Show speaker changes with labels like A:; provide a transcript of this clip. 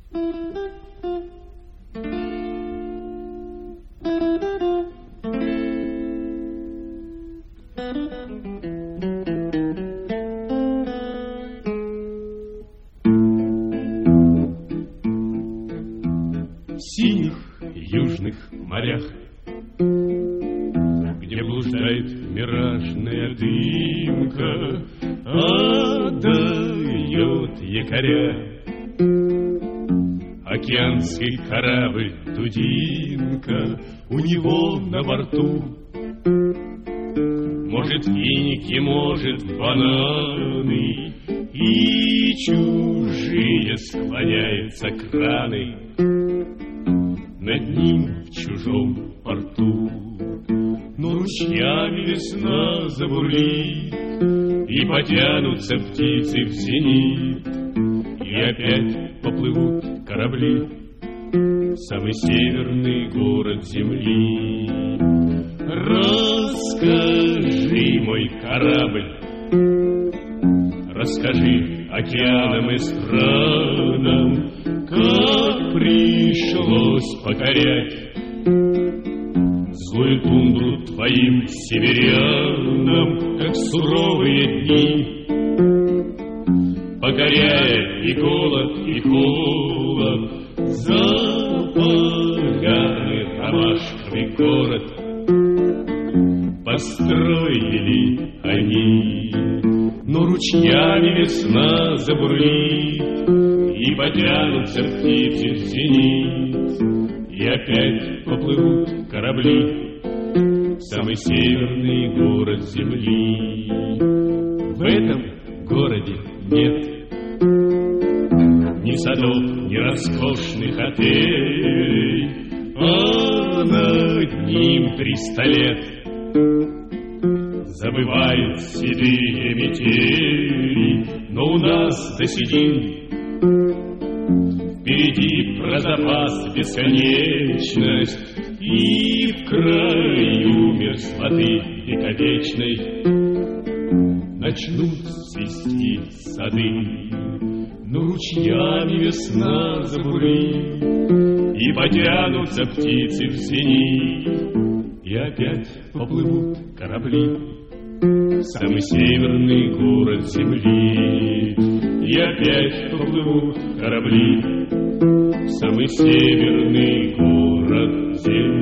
A: В синих южных морях, где блуждает миражная дымка, отдает якоря океанский корабль дудинка, у него на борту может финики, может бананы, и чужие склоняются краны над ним в чужом порту. Но ручьями весна забурлит, и потянутся птицы в зенит, и опять поплывут корабли в самый северный город земли. Расскажи, мой корабль, расскажи океанам и странам, как пришлось покорять злую тундру твоим северянам, как суровые дни, покоряя и голод, и холод, заполярный ромашковый город построили они. Но ручьями весна забурлит, и потянутся птицы в зенит, и опять поплывут корабли в самый северный город земли. В этом городе нет ни садов, ни роскошных отелей, а над ним 300 лет забывают седые метели. Но у нас до седин впереди про запас бесконечность, и в краю мерзлоты вековечной начнут цвести сады. Но ручьями весна забурлит, и потянутся птицы в зенит, и опять поплывут корабли в самый северный город земли. И опять поплывут корабли в самый северный город земли.